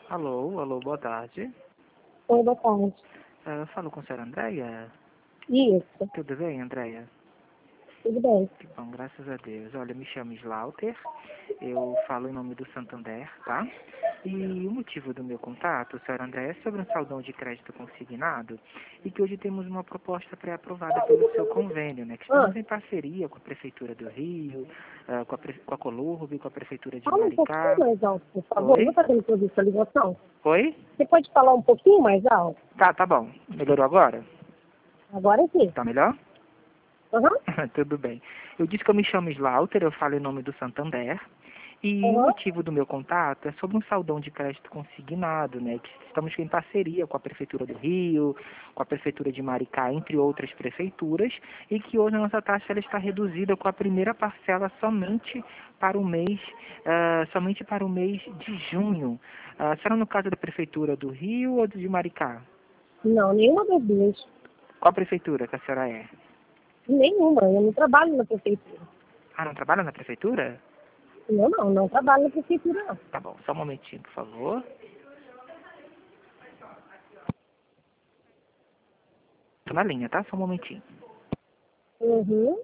Alô, alô, boa tarde. Oi, boa tarde. Eu falo com a senhora Andréia. Isso, Tudo bem, Andréia? tudo bem. Que bom, graças a Deus. Olha, me chamo Slaughter, eu falo em nome do Santander, tá? E o motivo do meu contato, senhora Andréia, é sobre um saldão de crédito consignado e que hoje temos uma proposta pré-aprovada pelo seu convênio, né? Que estamos em parceria com a Prefeitura do Rio, com a Colurb, com a Prefeitura de Fala um pouquinho Maricá. mais alto, por favor. Não Oi? está dando para ouvir sua ligação? Oi? Você pode falar um pouquinho mais alto? Tá bom. Melhorou agora? Agora sim. Tá melhor? Aham, Tudo bem. Eu disse que eu me chamo Slaughter, eu falo em nome do Santander. E o aham. motivo do meu contato é sobre um saldão de crédito consignado, né? Que estamos em parceria com a Prefeitura do Rio, com a Prefeitura de Maricá, entre outras prefeituras, e que hoje a nossa taxa ela está reduzida com a primeira parcela somente para o mês de junho. Será no caso da Prefeitura do Rio ou de Maricá? Não, nenhuma das duas. Qual prefeitura que a senhora é? Nenhuma. Eu não trabalho na prefeitura. Ah, não trabalha na Prefeitura? Eu não trabalho na prefeitura, não. Tá bom, só um momentinho, por favor. Tô na linha, tá? Só um momentinho. Uhum.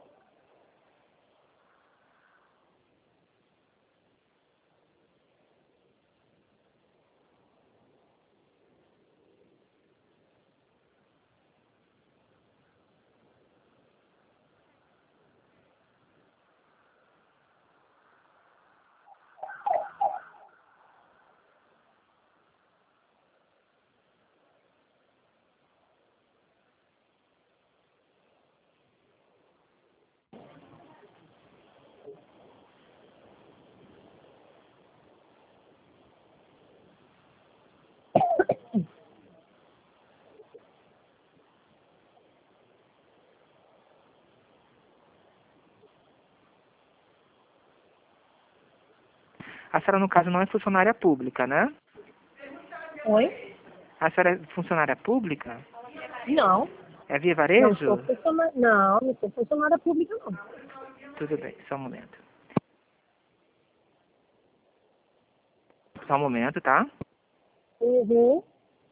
A senhora, no caso, não é funcionária pública, né? Oi? A senhora é funcionária pública? Não. É via Não sou varejo? funcionária. Não sou funcionária pública, não. Tudo bem, só um momento. Só um momento, tá? Uhum.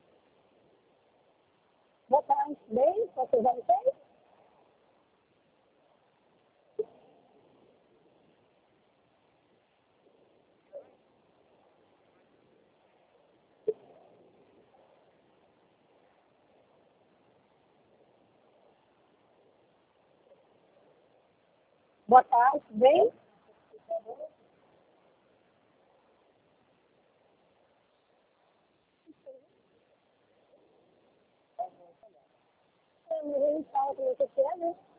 Boa tarde. Bem, você vai bem? Boa tarde. Bem? Eu não falo com você, né?